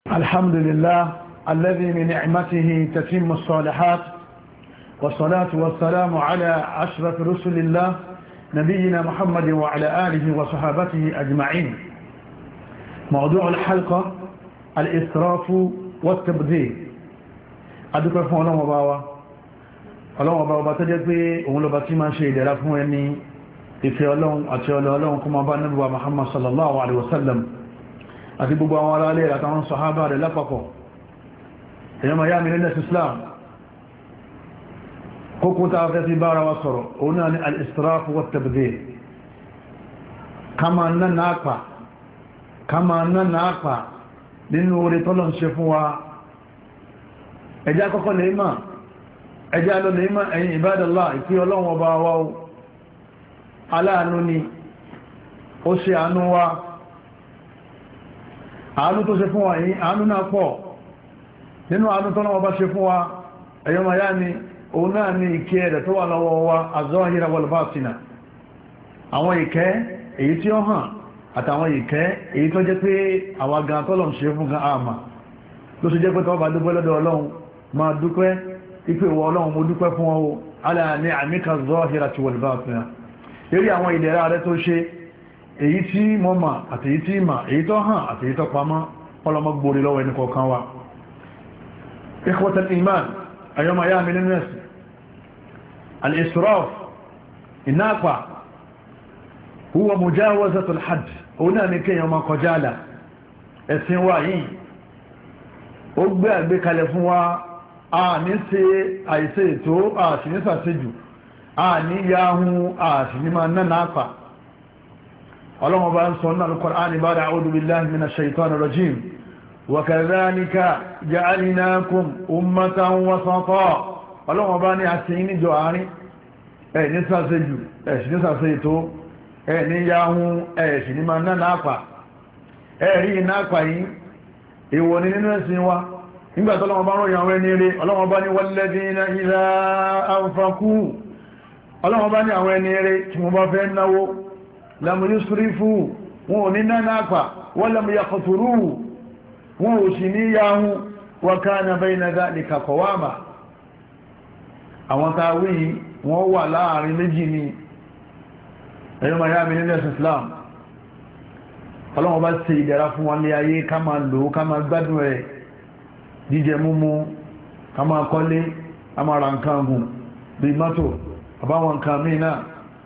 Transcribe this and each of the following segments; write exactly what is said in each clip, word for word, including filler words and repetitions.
الحمد لله الذي من نعمته تتم الصالحات، والصلاة والسلام على أشرف رسل الله نبينا محمد وعلى آله وصحابته أجمعين. موضوع الحلقة الإسراف والتبذير. أدوك فون الله وباوا الله وباوا تجد أولو باتما شيء لرفوني إفي الله أتي الله كما بان نبوة محمد صلى الله عليه وسلم àti gbogbo àwọn ará ilé àtàwọn sàhábà rẹ̀ lápapọ̀. èyàn ma yá mi nílẹ̀ islam kókó ta fẹ́ sí bára wa sọ̀rọ̀ òun náà ni al-israf wa tabdhir. kama náà náà pa kama náà náà pa nínú orí tọ́lọ̀ ń ṣe fún wa. ẹjá kọ́kọ́ lè máa ẹjá lọ lè máa ẹ̀yin ibadallah ìpí ọlọ́run ọba wa aláàánú ni ó ṣe àánú wa. àánú tó ṣe fún wa yìí àánú náà pọ̀. nínú àánú tó náà bá ṣe fún wa ẹ̀yọ́ ma yá ni òun náà ni ìkẹ́ rẹ̀ tó wà lọ́wọ́ wa az-zahira wal-batina. àwọn ìkẹ́ èyí tí ó hàn àtàwọn ìkẹ́ èyí tó jẹ́ pé àwa gan tọ́lọ̀ ń ṣe fún gan àmà ló ṣe jẹ́ pé tọ́wọ́ bá dúpẹ́ lọ́dọ̀ ọlọ́run máa dúpẹ́ ipé ìwọ ọlọ́run mo dúpẹ́ fún ọ ala ni'amika az-zahirati wal-batina. lérí àwọn ìdẹ̀ra rẹ̀ tó ṣe èyí tí mọ́ ma àti èyí tí ma èyí tó hàn àti èyí tó pamọ́ ọlọ́mọ gbórí lọ́wọ́ ẹni kọ̀ọ̀kan wa. ikhwatal iman ayyọ́mà yá mi nínú ẹ̀sìn al-israf ìnápa huwa mujawazatul hadd òun náà ní kéèyàn máa kọjá àlà. ẹ̀sìn wa yìí ó gbé àgbékalẹ̀ fún wa a ní ṣe àìṣe ètò a sì ní ṣàṣejù a ní yahun a sì ní máa náà pa. اللهم بأن صلنا القرآن بعد أعوذ بالله من الشيطان الرجيم وكذلك جعلناكم أمة وسطا. اللهم بأن أسيني جواني أي نسا سيجو أي نسا سيتو أي نياهو أي سينما ناقا أي ري ناقا ìwọ̀ni nínú ẹ̀sìn wa nígbàtí Ọlọ́run bá rán ìyàwó ẹni rí. Ọlọ́run bá ní walladhina idha anfaqu. Ọlọ́run bá ní àwọn ẹni rí tí mo bá fẹ́ náwó lam yusrifu wọn ò ní náà pa wa lam yaqturu wọn ò sì ní yahun wa kana bayna dhalika qawama. àwọn tàwí wọ́n wà láàrin méjì ní ẹ̀yọ́ ma yá mi nílẹ̀ Islam. Ọlọ́run bá ṣe ìdẹ̀ra fún wọn ní ayé ká máa lò ká máa gbádùn ẹ̀ jíjẹ múmú ká máa kọ́lé ká máa ra nǹkan gùn bí mọ́tò àbáwọn nǹkan míì náà.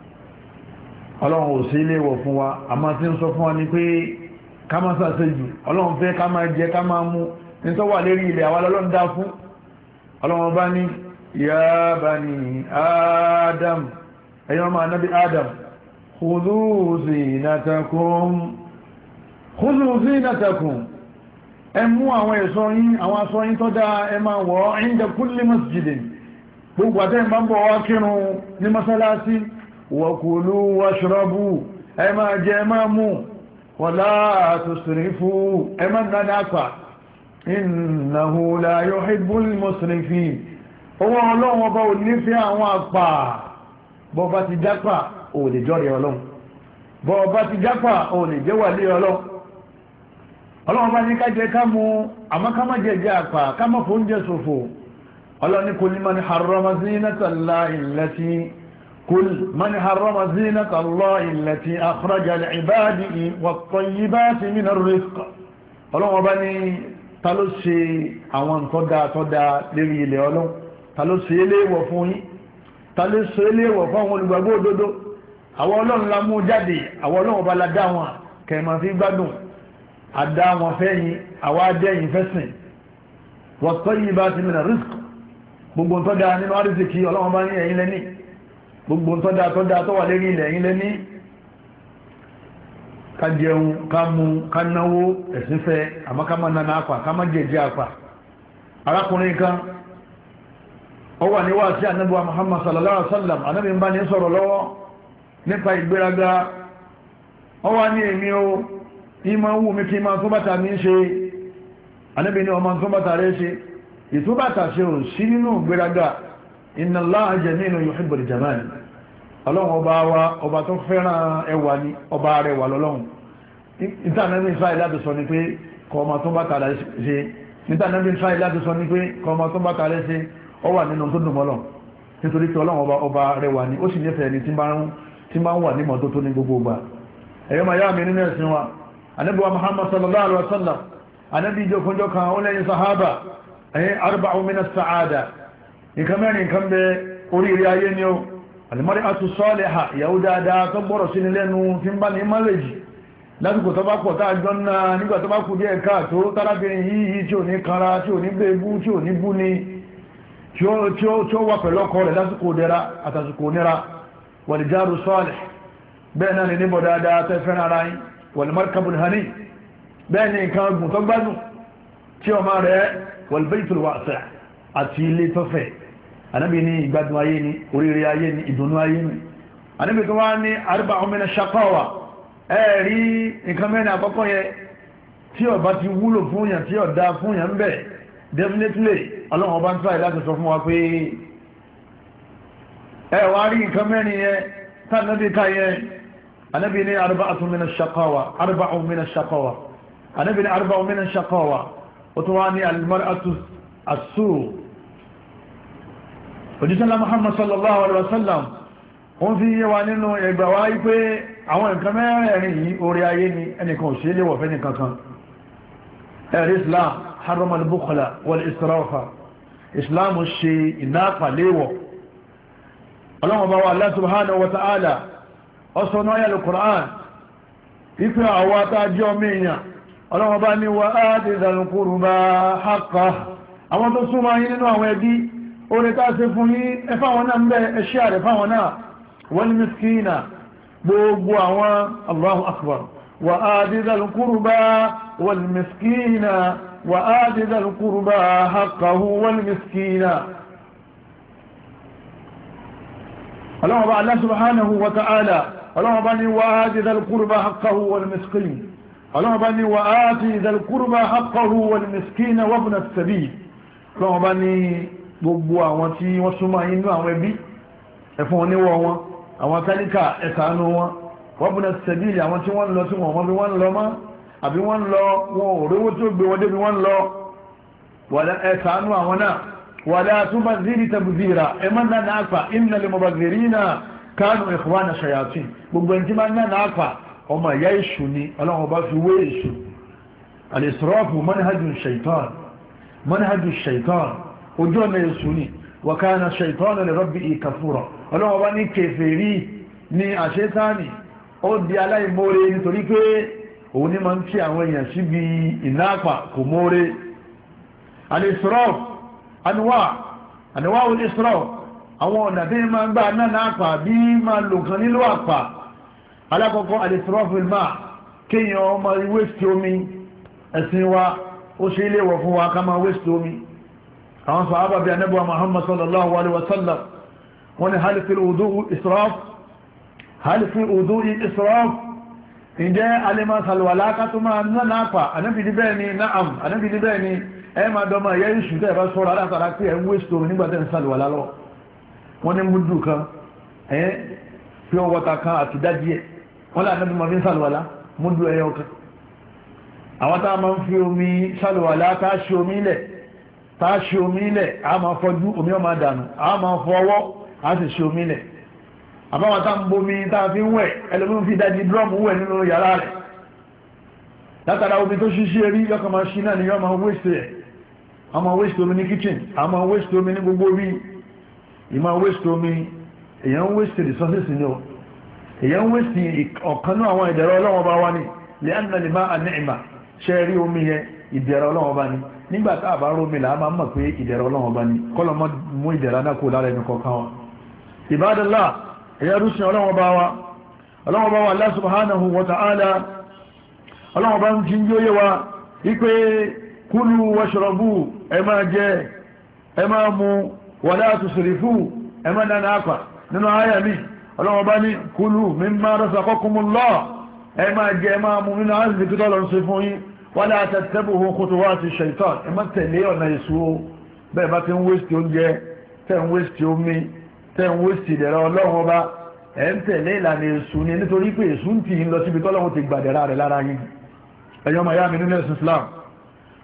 Ọlọ́run ò sí ilé wọ̀ fún wa a máa tí ń sọ fún wa ní pé ká máa ṣàṣejù. Ọlọ́run fẹ́ ká máa jẹ ká máa mú ní tó wà lérí ilẹ̀ àwa lọ́lọ́run dá fún. Ọlọ́run bá ní ya bani Adam ẹ̀yọ́ máa nábi Adam khudhu zinatakum khudhu zinatakum ẹ mú àwọn ẹ̀ṣọ́ yín àwọn aṣọ yín tó dá ẹ máa wọ̀ inda kulli masjidin. gbogbo àtẹ́ ìbá ń bọ̀ wá kírun ní mọ́sálásí wàkùlú wàṣírọ́bù ẹ máa jẹ máa mú wàlá tusrifu ẹ máa nánápa innahu la yuhibbul musrifin. owó ọlọ́run ọba ò nífẹ́ àwọn àpà. bọ́ bá ti jápa ò lè jọ́rẹ̀ ọlọ́run, bọ́ bá ti jápa ò lè jẹ́ wàlí ọlọ́run. ọlọ́run bá ní ká jẹ ká mú àmọ́ ká má jẹ jẹ àpà ká má fún jẹ ṣòfò. ọlọ́run ní kul man harrama zinata Allahi allati قل من حرم زينة الله التي أخرج لعباده والطيبات من الرزق. ọlọ́wọ́ bá ní ta ló ṣe àwọn tọ́dá tọ́dá lérí ilẹ̀ ọlọ́run, ta ló ṣe léèwọ̀ fún yín, ta ló ṣe léèwọ̀ fún àwọn olùgbàgbọ́ òdodo. àwọn ọlọ́run la mú jáde, àwọn ọlọ́run bá la dá wọn kẹma fi gbádùn àdá wọn fẹ́yìn àwọn adẹ́yìn fẹ́sìn. والطيبات من الرزق gbogbo tọ́dá nínú àrísìkí ọlọ́run bá ní ẹ̀yin lẹ́ni gbogbo tọ́dá tọ́dá tó wà lérí ilẹ̀ yìí lẹ́ní. ká jẹun ká mú ká náwó ẹ̀sìnfẹ́ àmọ́ ká máa nana àpà ká máa jẹjẹ àpà. arákùnrin kan ó wà níwá sí anábíwá Muhammad sallallahu alaihi wasallam. anábí ń bá ní sọ̀rọ̀ lọ́wọ́ nípa ìgbéraga. ó wá ní èmi o ìmọ̀ wù mí kí máa tó bàtà mi ṣe. anábí ní ọmọ tó bàtà rẹ̀ ṣe ìtúbàtà ṣe ò sí nínú ìgbéraga. inna Allaha jamilun yuhibbul jamal. ọlọ́run ọba wa ọba tó fẹ́ràn ẹwà ní ọba rẹ̀ wà lọ́lọ́run. ìtànẹ́bí ìsáì láti sọ ni pé kọmọ tó bá tààrà ṣe níta náà bí n tráì láti sọ ní pé kọmọ tó bá tààrà ṣe ọ wà nínú tó dùn mọ́lọ̀ nítorí pé ọlọ́run ọba ọba rẹwà ní ó sì nífẹ̀ẹ́ ni tí máa ń wà ní mọ́tò tó ní gbogbo gbà ẹ̀yọ́ ma yá mi nínú ẹ̀sìn wa Ànábì wa Muhammad sallallahu alaihi wasallam Ànábì ìjọ kọjọ kan ó lẹ́yìn sahaba ẹ̀yìn arba'u min as-sa'ada nǹkan mẹ́rin nǹkan bẹ oríire ayé ni ó al-mar'atu salihah ìyàwó dáadáa tó gbọ́rọ̀ sí ni lẹ́nu tí ń bá ní mọ́lẹ̀jì lásìkò tó bá pọ̀ tá àjọ náà nígbà tó bá kú díẹ̀ káàtó tárábìnrin yìí tí ò ní kanra tí ò ní gbébú tí ò ní bú ni tí ó wà pẹ̀lú ọkọ rẹ̀ lásìkò dẹ̀ra àtàsìkò nira wal jaru salih bẹ́ẹ̀ náà ni níbọ̀ dáadáa tẹ́ fẹ́ràn ara yín wal markabul hani bẹ́ẹ̀ ni nǹkan ọgbùn tó gbádùn tí ọmọ rẹ̀ wal baytul wasi' àti ilé tó fẹ̀ Ànábì ní ìgbádùn ayé ni oríire ayé ni ìdùnnú ayé ni Ànábì tó wá ní arba'u min ash-shaqawa ẹ̀rí nǹkan mẹ́rin àkọ́kọ́ yẹ tí ó bá ti wúlò fún yàn tí ó dá fún yàn ń bẹ̀ definitely ọlọ́run ọba ń tọ́ láti sọ fún wa pé ẹ wá rí nǹkan mẹ́rin yẹ tánàbí ká yẹ Ànábì ní arba'atun min ash-shaqawa arba'un min ash-shaqawa Ànábì ní arba'un min ash-shaqawa ó tó wá ní al-mar'atu as-su' òjísọ́lá Muhammad sallallahu alaihi wasallam wọ́n fi yé wa nínú ẹgbà wá wípé àwọn nǹkan mẹ́rin yìí orí ayé ni ẹnìkan ò ṣe léwọ̀ fẹ́ nìkankan ẹ̀rí Islam harrama al-bukhla wal-israfa Islam ṣe ìnápa léwọ̀ ọlọ́wọ́ bá wà Allah subhanahu wa ta'ala ọsọ náà yà al-Qur'an wípé àwọn atájọ́ mìíyàn ọlọ́wọ́ bá ní wa ati dhal qurba haqqah àwọn tó súnmọ́ yín nínú àwọn ẹbí orí tá ṣe fún yín ẹfáwọn náà ń bẹ ẹṣẹ́ àrẹ fáwọn náà wal miskina gbogbo àwọn Allahu akbar wa ati dhal qurba wal miskina wa ati dhal qurba haqqahu wal miskina ọlọ́wọ́ bá Allah subhanahu wa ta'ala ọlọ́wọ́ bá ní wa ati dhal qurba haqqahu wal miskina ọlọ́wọ́ bá ní wa ati dhal qurba haqqahu wal miskina wa ibn as-sabil ọlọ́wọ́ bá ní gbogbo àwọn tí wọ́n súnmọ́ inú àwọn ẹbí ẹ̀fún oníwọ̀ wọn àwọn tálíkà ẹ̀sánú wọn wọ́n bú náà sẹ̀bílì àwọn tí wọ́n lọ tí wọ́n wọ́n bí wọ́n lọ mọ́ àbí wọ́n lọ wọn ò rówó tó gbé wọ́n débi wọ́n lọ ẹ̀sánú àwọn náà wala tubadhiri tabdhira ẹmọ́ náà náà pa innal mubadhirina kanu ikhwana shayatin gbogbo ẹni tí máa náà náà pa ọmọ ìyá èṣù ni ọlọ́run ọba fi wé èṣù al-israfu manhaju shaitan manhaju shaitan ojú ọ̀nà èṣù ni wa kana shaitanu li rabbihi kafura ọlọ́wọ́ bá ní kèfèrí ní àṣetáni ó di aláìmóre nítorí pé òun ní ma ń tí àwọn èèyàn síbi ìnápa kò móre al-israf anwa anwa al-israf àwọn ọ̀nà tí ma ń gbà náà nápa bí ma lò kan nílò àpà alákọ̀ọ́kọ́ al-israf al-ma' kéèyàn ọmọ waste omi ẹ̀sìn wa ó ṣe ilé wọ̀ fún wa ká máa waste omi àwọn sàhábà bí anábíwa Muhammad sallallahu alaihi wasallam wọ́n ni hal fil wudu israf hal fil wudu israf ǹjẹ́ alima salwala ká tó máa ná nápa anábì ní bẹ́ẹ̀ ni na'am anábì ní bẹ́ẹ̀ ni ẹ máa dọ́mà yẹ́ ìṣù tẹ́ bá sọ́rọ̀ alátara pé ẹ ń wé stómi nígbàtẹ́ ń salwala lọ wọ́n ní múdù kan ẹ́ pure water kan àti dájí ẹ̀ wọ́n lá anábì ma fi ń salwala múdù ẹyọ kan àwọn tá a máa ń fi omi salwala tá a ṣe omi ilẹ̀ táa ṣe omi ilẹ̀ a máa fọjú omi ọmọ dànù a máa fọwọ́ a sì ṣe omi ilẹ̀ àbáwọn tá ń bomi táa fi ń wẹ̀ ẹlòmí fi dájí drọ́mù wẹ̀ nínú yàrá rẹ̀ látara omi tó ṣíṣe rí yọ́kọ̀ máa ṣí náà ni yọ́ máa wéṣẹ̀ ẹ̀ a máa wéṣẹ̀ omi ní kitchen a máa wéṣẹ̀ omi ní gbogbo rí ìmá wéṣẹ̀ omi èyàn wéṣẹ̀ resources ni ó èyàn wéṣẹ̀ ọ̀kanú àwọn ìdẹ̀rọ ọlọ́wọ́ bá wá ní lè ánà lè má àníìmà ṣe rí omi yẹn ìdẹ̀rọ ọlọ́wọ́ bá ní nígbàtá àbá rómi là á máa mọ̀ pé ìdẹ̀rọ ọlọ́wọ́ bá ní kọ́lọ̀ mọ́ mú ìdẹ̀rọ náà kó lára ẹni kọ̀ọ̀kan wa ìbádọ́lá ẹ̀yà rúṣin ọlọ́wọ́ bá wa ọlọ́wọ́ bá wa Allah subhanahu wa ta'ala ọlọ́wọ́ bá ń jí yóyé wa wípé kúlù washrabu ẹ máa jẹ ẹ máa mu wala tusrifu ẹ máa náà náà nínú àyà mi ọlọ́wọ́ bá ní kúlù mimma razaqakumullah ẹ máa jẹ ẹ máa mu nínú àyà mi lọ sí fún yín wala tattabi'u khutuwati shaitan ẹ má tẹ̀lé ọ̀nà èṣù bẹ́ẹ̀ bá ti ń wéṣì oúnjẹ tẹ́ ń wéṣì omi tẹ́ ń wéṣì ìdẹ̀ra ọlọ́run ọba ẹ̀ ń tẹ̀lé ìlànà èṣù ni nítorí pé èṣù ń tì í lọ síbi tọ́lọ́run ti gbàdẹ̀ra rẹ̀ lára yín ẹ̀yọ́ màá yá mi nínú ẹ̀sìn Islam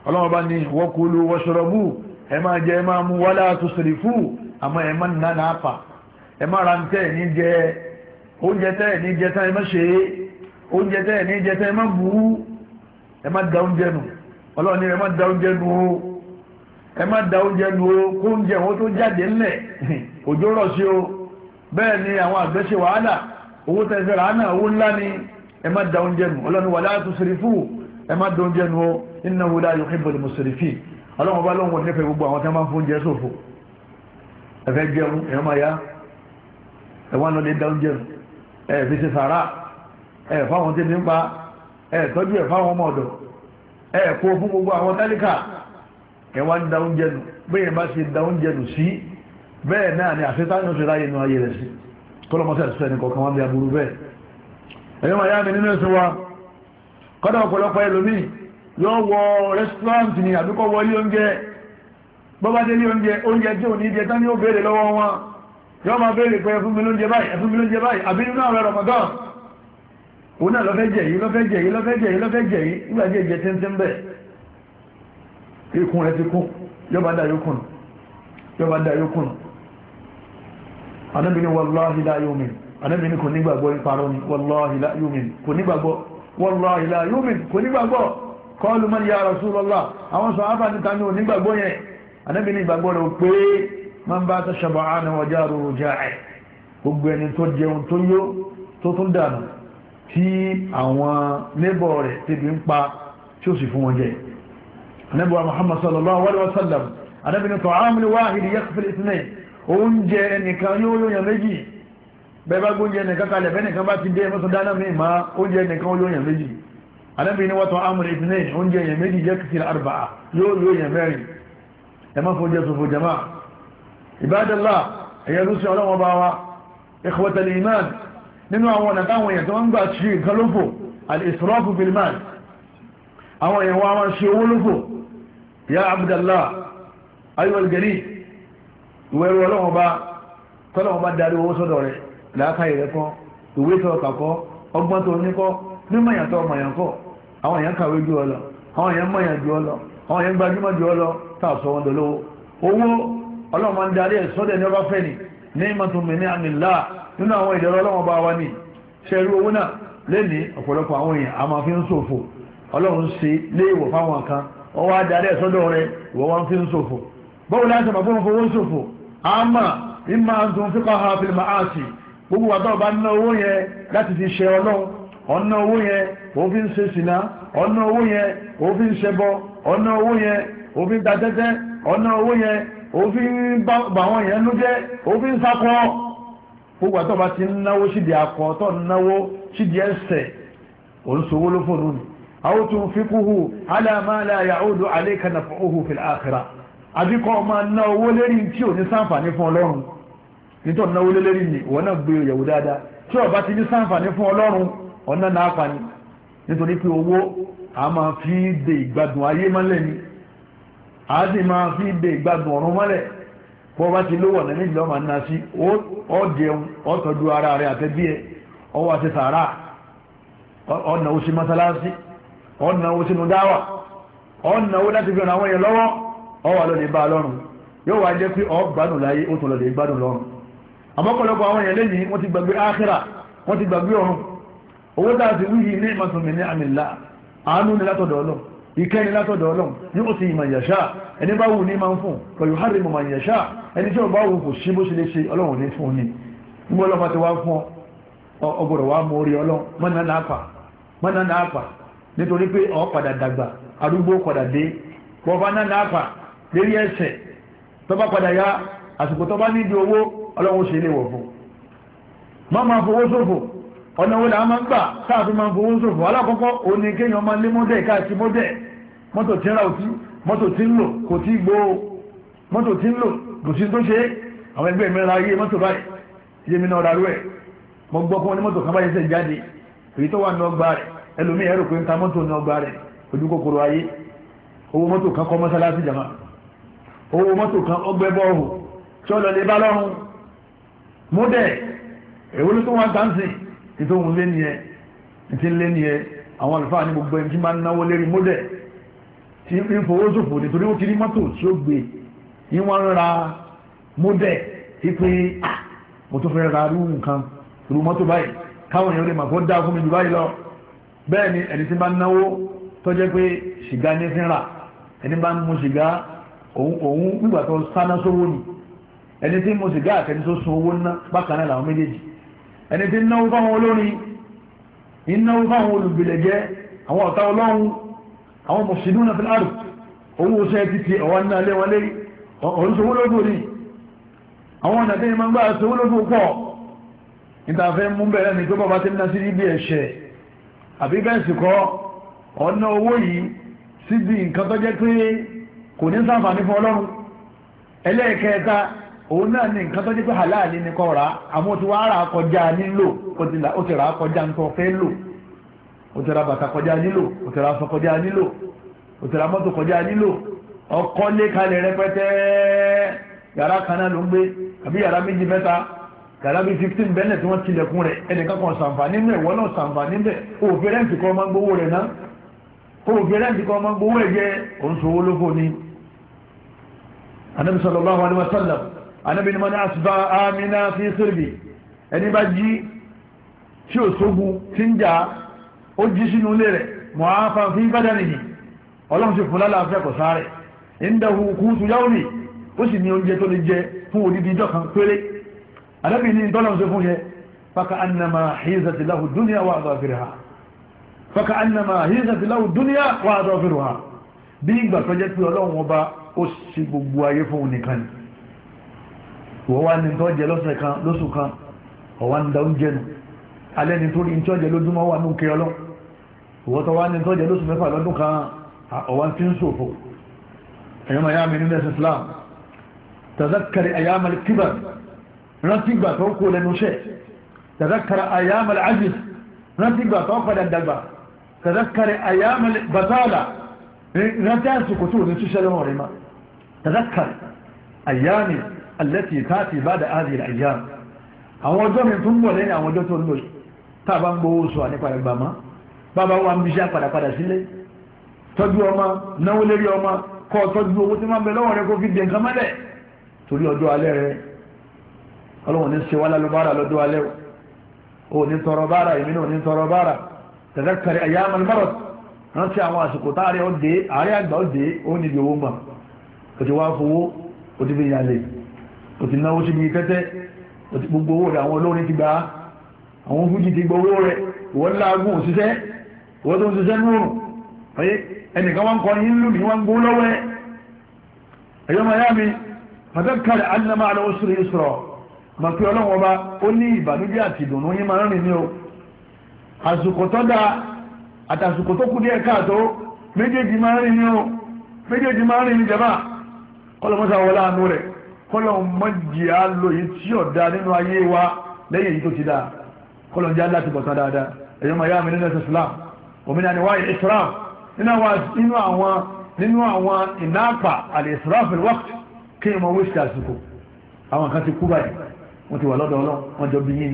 ọlọ́wọ́ bá ní wakulu washrabu ẹ máa jẹ ẹ máa mú wala tusrifu àmọ́ ẹ máa nà náà pa ẹ máa ra ń tẹ́ ní jẹ oúnjẹ tẹ́ ní jẹ tán ẹ má ṣe oúnjẹ tẹ́ ní jẹ tán ẹ má bú ẹ má da oúnjẹ nù ọlọ́wọ́ ní ẹ má da oúnjẹ nù o ẹ má da oúnjẹ nù o kó oúnjẹ wọn tó jáde ńlẹ̀ òjò rọ̀ sí o bẹ́ẹ̀ ni àwọn àgbẹ̀ ṣe wàhálà owó tẹ́sẹ̀ rà náà owó ńlá ni ẹ má da oúnjẹ nù ọlọ́ni wala tusrifu ẹ má da oúnjẹ nù o innahu la yuhibbul musrifin ọlọ́run bá lóhun nífẹ̀ẹ́ gbogbo àwọn tí wọ́n máa ń fún oúnjẹ ṣòfò ẹ̀fẹ́ jẹun ẹ̀yọ́ máa yá ẹ̀wọ́n lọ lè da oúnjẹ nù ẹ̀ fi ṣe sàárà ẹ̀ fáwọn tí ní pa ẹ̀ tọ́jú ẹ̀ fáwọn ọmọ ọ̀dọ̀ ẹ̀ kó fún gbogbo àwọn tálíkà ẹ̀wọ́n da oúnjẹ nù bẹ́ẹ̀ bá ṣe da oúnjẹ nù sí bẹ́ẹ̀ náà ni àṣetáyọ̀ ṣe ráyè nù ayé rẹ̀ sí kọ́lọ́mọsẹ̀ sẹ́ni kọ̀ọ̀kan wọn bí aburú bẹ́ẹ̀ ẹ̀yọ́ máa yá mi nínú ẹ̀sìn wa kọ́dọ̀ ọ̀pọ̀lọpọ̀ ẹlòmíì yóò wọ rẹ́sítọ́rántì ni àbíkọ́ wọ ilé oúnjẹ bọ́bá dé ilé oúnjẹ oúnjẹ tí ò ní jẹ tán ní ó béèrè lọ́wọ́ wọn yóò máa béèrè pé ẹfún mi lóúnjẹ báyìí ẹfún mi lóúnjẹ báyìí àbí nínú àwọn Ramadan òun náà lọ́fẹ́ jẹ yìí lọ́fẹ́ jẹ yìí lọ́fẹ́ jẹ yìí lọ́fẹ́ jẹ yìí nígbà tí èjẹ tẹ́ntẹ́n bẹ̀ ikùn rẹ̀ ti kún yọba dá yókùn yọba dá yókùn Ànábì ní wallahi la yu'min Ànábì ní kò nígbàgbọ́ ìparọ́ ni wallahi la yu'min kò nígbàgbọ́ wallahi la yu'min kò nígbàgbọ́ qalu man ya Rasulullah àwọn sàhábà ní tani ò nígbàgbọ́ yẹn Ànábì ní ìgbàgbọ́ rẹ̀ pé man bata shab'ana wa jaruhu ja'i gbogbo ẹni tó jẹun tó yó tó tún dànù tí àwọn nébọ̀ rẹ̀ tẹ́bi ń pa tí ó sì fún wọn jẹ Ànábì wa Muhammad sallallahu alaihi wasallam Ànábì ní ta'amul wahid yakfi al-ithnayn oúnjẹ ẹnìkan yóò yóò yàn méjì bẹ́ẹ̀bá gbóúnjẹ ẹnìkan kalẹ̀ bẹ́ẹ̀nìkan bá ti dé mọ́tún dáná mi ma oúnjẹ ẹnìkan yóò yàn méjì Ànábì ní wọ́tọ̀ amúrẹ̀ ìtìnẹ́ oúnjẹ yàn méjì jẹ́ kìtìl arba'a yóò yóò yàn mẹ́rin ẹ má fojẹ́ sọfò jama Ibadallah ẹ̀yẹ lúsí ọlọ́wọ́ bá wa ikhwatal iman nínú àwọn ọ̀nà táwọn èèyàn tó ń gbà ṣe nǹkan lófò al-israfu bil mal àwọn èèyàn wa wọn ṣe owó lófò ya Abdallah ayyuhal gani ìwẹ̀rù ọlọ́wọ́ bá tọ́lọ́wọ́ bá darí owó sọ́dọ̀ rẹ̀ láàkáyì rẹ̀ kọ́ ìwé tó kàkọ́ ọgbọ́n tó níkọ́ ní mọ̀yàntọ́ mọ̀yànkọ́ àwọn èèyàn kàwé jù ọ lọ àwọn èèyàn mọ̀yàn jù ọ lọ àwọn èèyàn gbajúmọ̀ jù ọ lọ tààsọ wọn dolówó owó ọlọ́wọ́ ń darí ẹ̀ sọ́dẹ̀ ní ọba fẹ́ ni ní ìmọ̀túnmí ní àmìlá nínú àwọn ìdẹ̀rọ ọlọ́wọ́ bá wá ní ṣẹ́rú owó náà lé ní ọ̀pọ̀lọpọ̀ àwọn èèyàn a máa fi ń ṣòfò ọlọ́run ṣe léèwọ̀ fáwọn kan ọwọ́ adarí ẹ̀ sọ́dọ̀ rẹ̀ ìwọ́ wọn fi ń ṣòfò bọ́wọ́ láti mọ̀ fún owó ṣòfò àmà ìmọ̀ àtún fíkàhà fil ma'asi gbogbo àtọ́ bá ná owó yẹn láti fi ṣe ọlọ́run ọ̀nà owó yẹn òfin ṣe sìná ọ̀nà owó yẹn òfin ṣẹbọ ọ̀nà owó yẹn òfin tatẹ́tẹ́ ọ̀nà owó yẹn òfin bà wọn yẹn ló jẹ́ òfin sakọ gbogbo àtọ́ bá ti náwó sídi akọ tọ́ náwó sídi ẹsẹ̀ òǹṣòwò ló fòrò ní àwọn tó fi kúhù ala ma la ya'udu alayka naf'uhu fil akhirah àbíkọ́ ọmọ ná owó lérí tí ò ní ṣàǹfààní fún ọlọ́run nítorí náwó lérí ni wọ́n náà gbé ìyẹ̀wò dáadáa tí ọba ti ní ṣàǹfààní fún ọlọ́run ọ̀nà náà pa ni nítorí pé owó a máa fi de ìgbádùn ayé mọ́lẹ̀ ni a sì máa fi de ìgbádùn ọ̀run mọ́lẹ̀ bọ́ bá ti lówó ọ̀nà méjìlá ọmọ náà sí ó jẹun ó tọ́jú ara rẹ̀ àtẹ́bí ẹ ọwọ́ àti sàárà ọ̀nà ó sí mọ́sálásí ọ̀nà ó sínú dáwà ọ̀nà ó láti fi ràn àwọn èèyàn lọ́wọ́ ọwà lọ lè bá lọ́rùn yóò wá jẹ́ pé ọ gbádùn láyé ó tún lọ lè gbádùn lọ́rùn àmọ́kọ̀lọpọ̀ àwọn èèyàn lẹ́yìn wọ́n ti gbàgbé ákhírà wọ́n ti gbàgbé ọ̀run owó tàà sí wíyí ní ìmọ̀túnmí ní àmìlá àánú ni látọ̀dọ̀ ọlọ́run ìkẹ́ ni látọ̀dọ̀ ọlọ́run ní ó ti ìmọ̀ yàṣá ẹni bá wù ní máa ń fún pẹ̀lú harry mọ̀ yàṣá ẹni tí ó bá wù kò sí bó ṣe lè ṣe ọlọ́run ní fún ni nígbà ọlọ́pàá ti wá fún ọgbọ̀rọ̀ wá mọ orí ọlọ́run mọ́nà náàpà mọ́nà náàpà nítorí pé ọ padà dàgbà arúgbó padà dé bọ́ọ̀bá náà náàpà lérí ẹsẹ̀ tó bá padà yá àsìkò tó bá nídi owó ọlọ́run ṣe lè wọ̀ fún ma ma fowó ṣòfò ọ̀nà wo la máa ń gbà sáàfin ma fowó ṣòfò alákọ̀ọ́kọ́ òní kéèyàn máa lé mọ́dẹ̀ káàkiri mọ́dẹ̀ mọ́tò tí ń ra òtí mọ́tò tí ń lò kò tí gbó mọ́tò tí ń lò kò sí tó ṣe àwọn ẹgbẹ́ mẹ́ra ayé mọ́tò báyìí yé mi náà ra rú ẹ̀ mo gbọ́ fún wọn ní mọ́tò kan báyìí sẹ́ jáde èyí tó wà ní ọgbà rẹ̀ ẹlòmíì ẹ̀rọ pé ń ta mọ́tò ní ọgbà rẹ̀ ojú kòkòrò ayé owó mọ́tò kan kọ́ mọ́sálásí jama owó mọ́tò kan ọgbẹ́ bọ́ọ̀hù tí ó lọ lè bá lọ́rùn múdẹ̀ èwo ló tó wọ́n tàǹsì ìtòhun lé ní ẹ ìtí lé ní ẹ àwọn àlùfáà ní gbogbo ẹni tí máa ń náwó lérí múdẹ̀ tí ń fowó ṣòfò nítorí ó ti rí mọ́tò tí ó gbé ní wọ́n ra mọ́dẹ̀ tí pé mo tó fẹ́ ra rú nǹkan rú mọ́tò báyìí káwọn èèyàn lè mà kó dá fún mi jù báyìí lọ. bẹ́ẹ̀ ni ẹni tí bá náwó tó jẹ́ pé ṣìgá ní fi ń rà ẹni bá ń mu ṣìgá òun nígbà tó sáná sówó ni ẹni tí mu ṣìgá àtẹni tó sun owó ná bákan náà làwọn méjèèjì ẹni tí náwó fáwọn olórin ìnáwó fáwọn olùgbìlẹ̀jẹ́ àwọn ọ̀tá ọlọ́run àwọn mufsiduna fil ard owó ṣẹ́ títí ọwọ́ náà lé wọn lérí oríṣòwò lódò ní àwọn ọ̀nà tí ma ń gbá ṣòwò lódò pọ̀ ìtàfẹ́ mú bẹ̀rẹ̀ ní tó bàbá tí ń ná sí ibi ẹ̀ṣẹ̀ àbí bẹ́ẹ̀ sì kọ́ ọ̀nà owó yìí síbi nǹkan tó jẹ́ pé kò ní ṣàǹfààní fún ọlọ́run. ẹlẹ́ẹ̀kẹta òun náà ní nǹkan tó jẹ́ pé halali ní kọ́ ra àmọ́ tí wàá rà kọjá nílò ó ti rà kọjá ń tọ́ fẹ́ lò ó ti ra bàtà kọjá nílò ó ti ra aṣọ kọjá nílò ó ti ra mọ́tò kọjá nílò ọkọ́ lé kalẹ̀ rẹpẹtẹ yàrá kan náà ló ń gbé àbí yàrá méjì mẹ́ta yàrá bí fifteen bẹ́ẹ̀ tí wọ́n tilẹ̀kùn rẹ̀ ẹnìkan kan sàǹfààní mẹ́ ìwọ náà sàǹfààní mẹ́ òfin rẹ́ǹtì kan máa ń gbowó rẹ̀ náà òfin rẹ́ǹtì kan máa ń gbowó ẹ̀ jẹ́ òǹṣòwò lófò ni. anabi sallallahu alaihi wasallam anabi ni man asba amina fi sirbi ẹni bá jí tí ò sógun tí ń jà ó jí sínú ilé rẹ̀ mu'afa fi badanihi ọlọ́run ti fún lálàáfẹ́ kọ̀ sáré indahu qutu yawmi ó sì ní oúnjẹ tó lè jẹ fún odidi ìjọ kan péré alábi ní tọ́lọ́run ṣe fún yẹ faka annama hizat lahu dunya wa adhafiruha faka annama hizat lahu dunya wa adhafiruha bí ìgbà tó jẹ́ pé ọlọ́run ọba ó sì gbogbo ayé fún òun nìkan ni wọ́n wá ní tọ́jẹ lọ́sẹ̀ kan lóṣù kan ọ̀wá ń da oúnjẹ nù alẹ́ ní torí tọ́jẹ lójúmọ́ wà ní òkè ọlọ́run ìwọ́n tó wá ní tọ́jẹ lóṣù mẹ́fà lọ́dún kan ọ̀wá tí ń ṣòfò ẹ̀yọ́mà yá mi nílẹ̀ islam tazakari ayyamal kibar rántí gbà tó kó lẹ́nu iṣẹ́ tazakari ayyamal ajiz rántí gbà tó padà dàgbà tazakari ayyamal batala rántí àsìkò tó ní ṣiṣẹ́ lọ́wọ́ rẹ̀ ma tazakari ayyami allati tati ba'da hadhihi al-ayyam àwọn ọjọ́ mi tún bọ̀ lẹ́yìn àwọn ọjọ́ tó ń lò tàbá ń gbówó sọ ànípa ẹgbà má bàbá wa ń bí iṣẹ́ padàpadà sílé tọ́jú ọmọ náwó lérí ọmọ kọ́ tọ́jú owó tí máa bẹ lọ́wọ́ rẹ̀ kó fi dé nǹkan mọ́lẹ̀ torí ọjọ́ alẹ́ rẹ̀ ọlọ́wọ́n ní ṣe wá lálùbárà lọ́jọ́ alẹ́ o ní tọrọ bára èmi náà ní tọrọ bára tadhakkar ayyamal marad rántí àwọn àsìkò táàrí ọdẹ ààrẹ àgbà ọdẹ ó ní ibi owó mọ̀ o ti wá fowó o ti fi yàlẹ̀ o ti náwó síbi tẹ́tẹ́ o ti gbogbo owó rẹ̀ àwọn olórin ti gbà àwọn fújì ti gbowó rẹ̀ ìwọ́n láàgùn òṣìṣẹ́ ìwọ́n tó ń ṣiṣẹ́ nùrùn ẹnìkan wọ́n kọ́ yín lù ní wọ́n gbó lọ́wọ́ ẹ̀ ẹ̀yọ́ miami fàtàkàrì annama ala usri yusra ma pé ọlọ́wọ́ bá ó ní ìbànújẹ́ àti ìdùnnú yín máa rìn ní o àsìkò tó dá àtàsìkò tó kú díẹ̀ káàtó méjèèjì máa rìn ní o méjèèjì máa rìn ní jẹba kọlọmọsá wọlá àánú rẹ̀ kọlọmọjì á lò yìí tí ó dá nínú ayé wa lẹ́yìn èyí tó ti dá kọlọmọjì á láti bọ̀tán dáadáa ẹ̀yọ́ miami nínú ẹ̀sẹ̀ islam òmìnira ni wáyé israf nínú àwọn nínú àwọn ìnáàpà al-israf al-waqt kí ni mo wíṣ kí àsìkò àwọn kan ti kú báyìí wọ́n ti wà lọ́dọ̀ ọlọ́ wọ́n jọ bí yín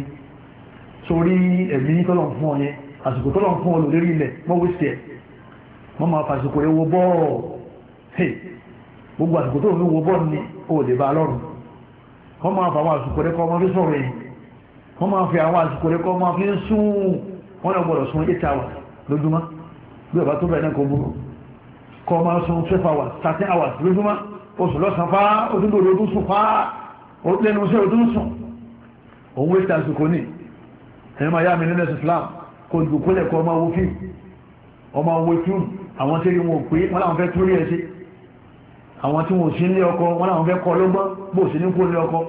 sórí ẹ̀mí tọ́lọ̀ fún ọ yẹn àsìkò tọ́lọ̀ fún ọ lò lérí ilẹ̀ mọ́ wíṣ kí ẹ̀ wọ́n máa fàsìkò rẹ̀ wo bọ́ọ̀ gbogbo àsìkò tó ní wo bọ́ọ̀ ni ó lè bá lọ́rùn wọ́n máa fa àwọn àsìkò rẹ̀ kọ́ ọmọ fi sọ̀rọ̀ yìí wọ́n máa fi àwọn àsìkò rẹ̀ kọ́ ọmọ fi ń sún wọ́n lọ gbọ́dọ̀ sún eight hours lójúmọ́ bí ọba tó bẹ̀rẹ̀ náà kò burú kọ́ ọmọ sún twelve hours thirteen hours lójúmọ́ oṣù lọ́sàn fá ojúgbòrò ọdún sùn fá lẹ́nu iṣẹ́ ọdún sùn òun wéṣẹ̀ àsìkò ní ẹ̀yìn máa yá mi nínú Islam kò dùkúlẹ̀ kọ ọmọ owó fíìm ọmọ owó fíìm àwọn tí wọ́n pé wọ́n láwọn fẹ́ torí ẹ̀ sí àwọn tí wọ́n sí ní ọkọ wọ́n láwọn fẹ́ kọ́ lọ́gbọ́n bó sí ní kó ní ọkọ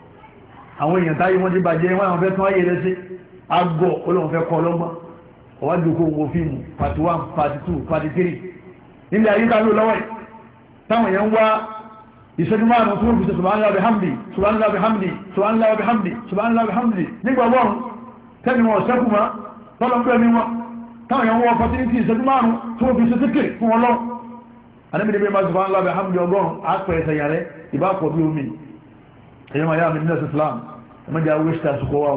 àwọn èèyàn táyé wọ́n ti bàjẹ́ wọ́n láwọn fẹ́ tún ayé rẹ̀ sí agọ́ olóhùn fẹ́ kọ́ lọ́gbọ́n ọwá dùkú owó fíìmù part one part two part three nílẹ̀ ayé ká ló lọ́wọ́ ẹ̀ táwọn èèyàn wá ìṣẹ́jú márùn-ún tó ń fi ṣe subhanallah wa bihamdi subhanallah wa bihamdi subhanallah wa bihamdi subhanallah wa bihamdi nígbà wọ́n tẹ́ni wọn ṣẹ́kù ma tọ́lọ pẹ́ mi wọn táwọn èèyàn wọ́n opportunity ìṣẹ́jú márùn-ún tó ń fi ṣe tíkì fún wọn lọ adébìnrin bí ma subhanallah wa bihamdi ọgọ́rùn àpẹ ẹsẹ̀ yàrá ìbá pọ̀ bí omi èèyàn máa yá mi nílẹ̀ Islam ẹmọ́jà wíṣítà sùkọ́ wa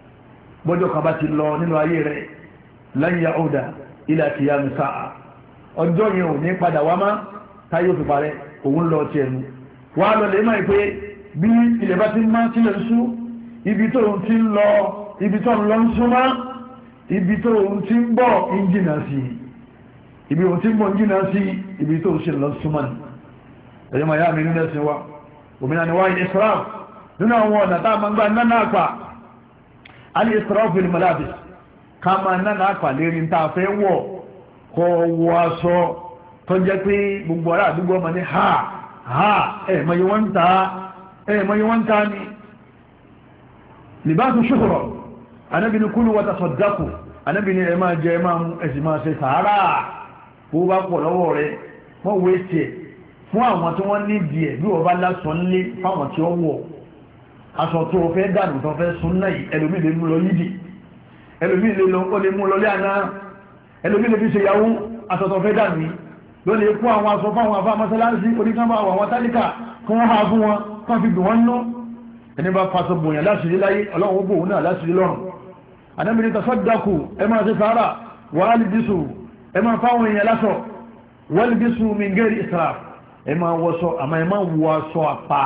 bọ́jọ́ kan bá ti lọ nínú ayé rẹ̀ lan ya'uda ila qiyam sa'a ọjọ́ yẹn ò ní padà wá má táyé ò fi parẹ́ òun lọ ti ẹnu wà lọ lè máa pé bí ilẹ̀ bá ti má sílẹ̀ ń sú ibi tó ń ti ń lọ ibi tó ń lọ ń súnmọ́ ibi tó ń ti ń bọ̀ ń jìnà sí ibi tó ń ti ń bọ̀ ń jìnà sí ibi tó ń ṣe lọ súnmọ́ ni ẹ̀yọ́ máa yá mi nínú ẹ̀sìn wa òmìnira ni wá israf nínú àwọn ọ̀nà tá a máa ń gbà náà náà pa al-israf fil malabis ká máa náà náà pa lérí ń ta fẹ́ wọ̀ kọ́ wọ aṣọ tó jẹ́ pé gbogbo ará àdúgbò ọmọ ní ha ha ẹ̀ mọ̀yí wọ́n ń ta ẹ̀ mọ̀yí wọ́n ń ta ni libasu shuhra anábì ní kulu wa tasaddaqu anábì ní ẹ máa jẹ ẹ máa mú ẹ̀sì máa ṣe sàárà bó bá pọ̀ lọ́wọ́ rẹ̀ wọ́n wé tiẹ̀ fún àwọn tí wọ́n ní díẹ̀ bí wọ́n bá lásán lé fáwọn tí ó wọ̀ aṣọ tó fẹ́ dànù tó fẹ́ sún náà yìí ẹlòmí lè mú lọ yídì ẹlòmí lè mú lọ lé àná ẹlòmí lè fi ṣe yàwó aṣọ tó fẹ́ dànù ló lè kó àwọn aṣọ fáwọn afá mọ́sálásí oníkàmbà àwọn tálíkà kí wọ́n ha fún wọn kán fi dùn wọ́n ná ẹni bá faṣọ bòyàn láṣìírí láyé ọlọ́run bò náà láṣìírí lọ́rùn anábìrì tasaddaqu ẹ máa ṣe sàárà wàálìbísù ẹ máa fáwọn èèyàn láṣọ wàálìbísù min ghairi israf ẹ máa wọṣọ àmọ́ ẹ máa wọ aṣọ àpá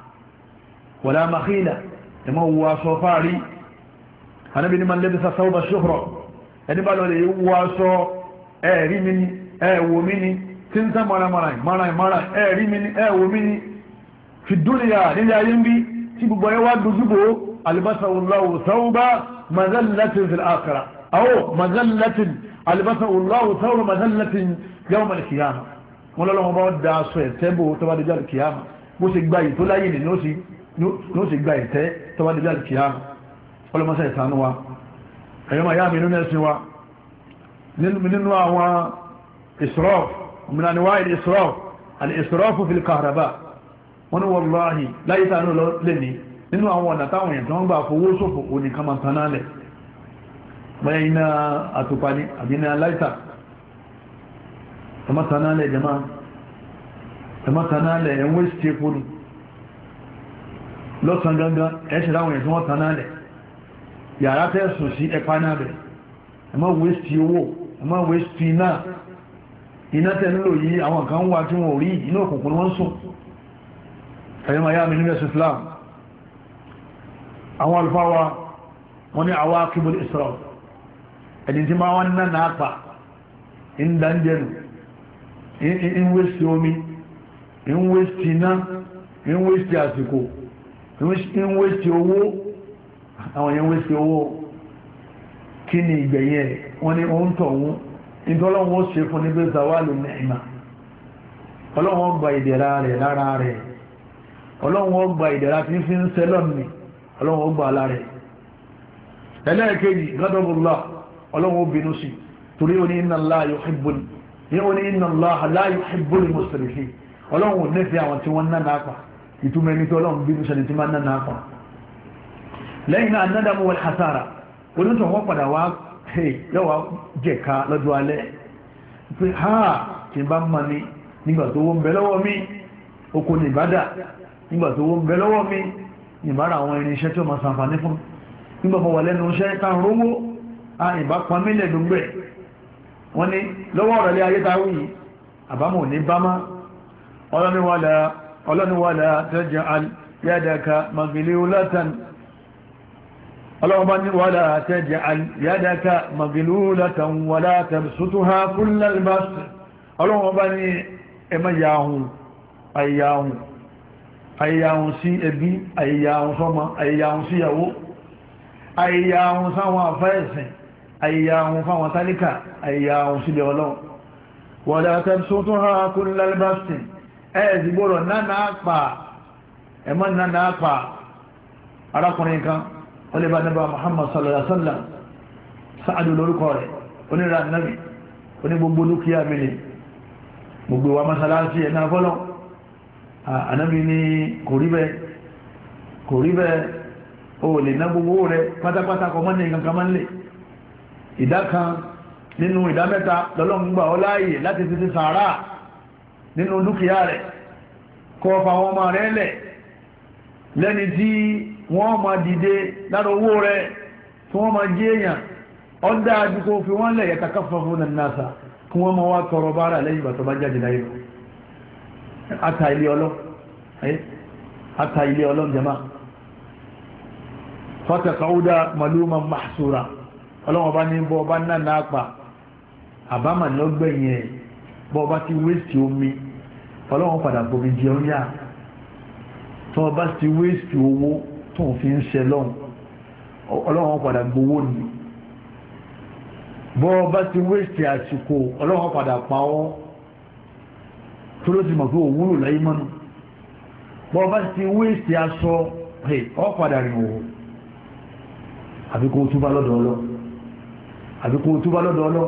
wala makhila ẹ máa wọ aṣọ fáàrí anábìrì man labisa thawba shuhra ẹni bá lọ lè wọ aṣọ ẹ̀rí mi ni ẹ̀wò mi ni tí ń tán maramara mara mara ẹ̀rí mi ni ẹ̀wò mi ni fi dúnìyà nílé ayé ń bí tí gbogbo ẹwà dojúbò alibasawulahu thawba mazallatin fil akhirah aw mazallatin alibasawulahu thawba mazallatin yawm al-qiyamah wọn lọ́lọ́wọ́ bá da aṣọ ẹ̀tẹ́ bò tó bá dé jáde kìyàmà bó ṣe gba ìtó láyé ni ó sì gba ẹ̀tẹ́ tó bá dé jáde kìyàmà ọlọ́mọṣẹ́ ìsànú wa ẹ̀yọ́ ma yá mi nínú ẹ̀sìn wa nínú àwọn israf min anwa' al-israf al-israf fi al-kahraba wọn ni wallahi láyé tánú lọ lẹ́ni nínú àwọn ọ̀nà táwọn èèyàn tó ń gbà fowó ṣòfò òní kan máa taná lẹ̀ bọ́yá iná àtùpà ní àbí iná láìta ẹmọ́ taná lẹ̀ jẹma ẹmọ́ taná lẹ̀ ẹwọ́ ìsìtì epo ní lọ́sàn gangan ẹ̀ṣẹ̀ láwọn èèyàn tó wọ́n taná lẹ̀ yàrá tẹ́sùn sí ẹpa náà bẹ̀ ẹmọ́ wẹ́sìtì owó ẹmọ́ wẹ́sìtì náà iná tẹ́lú yìí àwọn kan wà tí wọ́n rí inú òkùnkùn wọ́n sùn ẹ̀yọ́ ma yá mi nílẹ̀ islam àwọn alfáwa wọ́n ní awaqibul israf ẹni tí máa wọ́n náà náà pa in danjẹ́nu in wéṣì omi in wéṣì iná in wéṣì àsìkò in wéṣì owó àwọn yẹn wéṣì owó kí ni ìgbẹ̀yẹ wọ́n ní oún tọ̀wọ́ ìtọ́lọ́wọ́ ṣe fún ní pé zawalu ni'ma ọlọ́wọ́ gba ìdẹ̀ra rẹ̀ lára rẹ̀ ọlọ́wọ́ gba ìdẹ̀ra tí fi ń sẹ́lọ́mì ọlọ́wọ́ gba alá rẹ̀ ẹlẹ́ẹ̀kejì ghadabullah ọlọ́wọ́ bínú sí torí ó ní inna Allaha yuhibbul ní ó ní inna Allaha la yuhibbul musrifin ọlọ́wọ́ nífẹ̀ẹ́ àwọn tí wọ́n ná náà pa ìtumẹ̀ ní tí ọlọ́wọ́ bínú sẹ́ni tí máa ná náà pa lẹ́yìn náà nadamu wal hasara onítọ̀ wọ́n padà wá yọ́wà jẹ́ka lọ́jọ́ alẹ́ pé ha kí bá mọ́ ní nígbà tó wọ́n bẹ lọ́wọ́ mi oko ní ìbádà nígbà tó wọ́n bẹ lọ́wọ́ mi ìbára àwọn irinṣẹ́ tí ó máa ṣàǹfààní fún nígbà mọ́ wà lẹ́nu iṣẹ́ ká rówó a ìbá pamílẹ̀ dùgbẹ̀ wọ́n ní lọ́wọ́ ọ̀rẹ́lẹ́ ayé ta wí àbámọ̀ ní bámá ọlọ́niwàlá taj'al yadaka maghlulatan اللهم ولا تجعل يدك مغلولة ولا تبسطها كل البسط اللهم بني اما ياهو اياهو اياهو سي ابي اياهو سما اياهو سي ياهو اياهو سوا فاسن اياهو فوا تلك اياهو سي بيولو ولا تبسطها كل البسط ازي بورو نانا با اما نانا با arákùnrin kan wọ́n lè bá nẹ́bà Muhammad sallallahu alaihi wasallam sáàdù lórúkọ rẹ̀ onírà náàbì oní gbogbo dúkìá mi ni gbogbo wa masalasi ẹ̀nà fọ́lọ́ ànábì ní kò rí bẹ́ẹ̀ kò rí bẹ́ẹ̀ o lè ná gbogbo rẹ̀ pátápátá kọ mọ́ ní nǹkan máa ń lè ìdá kan nínú ìdá mẹ́ta lọ́lọ́gbà ọláyè láti fi ti sàárà nínú dúkìá rẹ̀ kọ́ fa wọn máa rẹ̀ lẹ̀ lẹ́ni tí wọ́n ma dìde lára owó rẹ̀ tí wọ́n ma jí èyàn ọ́dá àjúkò fi wọ́n lẹ̀ yàtàkàfà fún nàásà kí wọ́n mọ́ wá tọrọ bára lẹ́yìn ìgbà tó bá jáde láyé ata ilé ọlọ́ ata ilé ọlọ́ jama fataqauda maluman mahsura ọlọ́wọ́ bá ní bọ́ bá náà náà pa àbámà ní ọgbẹ̀yìn ẹ̀ bọ́ bá ti wéṣì omi ọlọ́wọ́ padà bomi jẹun yá tó bá ti wéṣì owó tó fi ń ṣe lọ́hùn ọlọ́wọ́ padà gbowó ni bọ́ bá ti wéṣì àsìkò ọlọ́wọ́ padà pa ọ́ tó ló ti mọ̀ pé òwúrò láyé mọ́nu bọ́ bá ti wéṣì aṣọ ọ́ padà rìn òwò àbíkó túbá lọ́dọ̀ ọlọ́ àbíkó túbá lọ́dọ̀ ọlọ́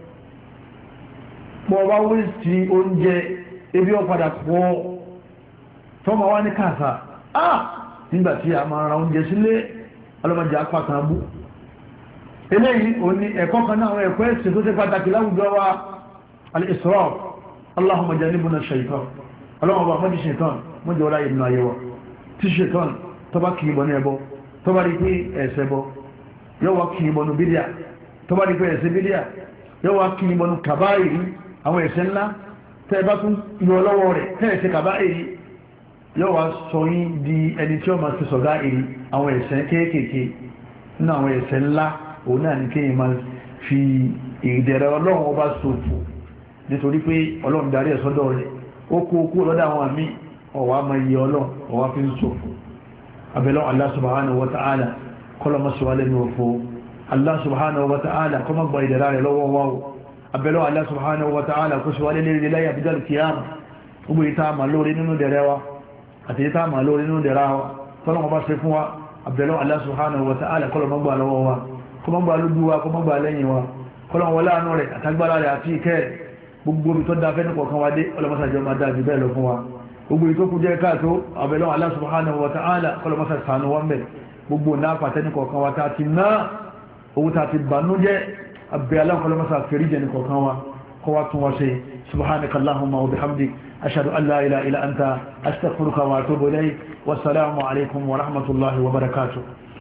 bọ́ bá wéṣì oúnjẹ ebi ọ́ padà pọ̀ tọ́mọ wá ní káàsà ah nígbàtí a máa ra oúnjẹ sílé ọlọ́mọdé apá kan bú eléyìí o ní ẹ̀kọ́ kan náà ẹ̀kọ́ ẹ̀sìn tó ṣe pàtàkì láwùjọ wa al-israf Allahumma jannibna ash-shaytan ọlọ́mọba mọ́jí ṣetán mọ́jí ọlá ìbìnà ayẹwà tí ṣetán tó bá kìí bọ̀ ní ẹbọ tó bá rí pé ẹ̀ṣẹ̀ bọ yóò wá kìí bọ̀ ní bídíà tó bá rí pé ẹ̀ṣẹ̀ bídíà yóò wá kìí bọ̀ ní kàbáyìí àwọn ẹ̀ṣẹ̀ ńlá tẹ́ bá tún yọ lọ́wọ́ rẹ̀ tẹ́ ẹ̀ṣẹ̀ kàbáyìí yóò wá sọ yín di ẹni tí ó máa ti sọ̀gá èrè àwọn ẹ̀ṣẹ̀ kéékèèké nínú àwọn ẹ̀ṣẹ̀ ńlá òun náà ní kéèyàn máa fi ìdẹ̀rẹ̀ ọlọ́run ọba ṣòfò nítorí pé ọlọ́run darí ẹ̀ sọ́dọ̀ rẹ̀ ó kó kú lọ́dọ̀ àwọn àmì ọ̀wá máa yẹ ọlọ́run ọ̀wá fi ń ṣòfò abẹ́lọ́ Allah subhanahu wa ta'ala kọ́lọ́mọ́sọ̀wá lẹ́nu òfò Allah subhanahu wa ta'ala kọ́mọ́ gba ìdẹ̀rẹ̀ rẹ̀ lọ́wọ́ wa abẹ́lọ́ Allah subhanahu wa ta'ala kó sọ̀wá lẹ́nu láyé àbíjọ́ kìíyàmù gbogbo ìta àmà lórí nínú dẹ̀rẹ̀ wa àti ìta àmà lórí nínú dẹ̀rẹ̀ wa tọ́lọ́mọ́ bá ṣe fún wa abẹ́lọ́ Allah subhanahu wa ta'ala kọ́lọ́mọ́ gbà lọ́wọ́ wa kọmọ gba lójú wa kọmọ gba lẹ́yìn wa kọlọ̀ wọlé àánú rẹ̀ àtagbára rẹ̀ àti ìkẹ́ gbogbo omi tó dá fẹ́ nípọ̀ kan wá dé ọlọ́mọ́sàjọ́ máa dájú bẹ́ẹ̀ lọ fún wa gbogbo ìtókù jẹ́ káàtó àbẹ̀lọ́ Allah subhanahu wa ta'ala kọlọ́mọ́sà sànú wọn bẹ̀ gbogbo náà pàtẹ́ nípọ̀ kan wá tàti náà owó tàti bànújẹ́ àbẹ̀ Allah kọlọ́mọ́sà fèríjẹ nípọ̀ kan wá kọ́ wá tún wá ṣe subhanaka Allahumma wa bihamdik ashhadu an la ilaha illa anta astaghfiruka wa atubu ilayk wassalamu alaikum wa rahmatullahi wa barakatuh.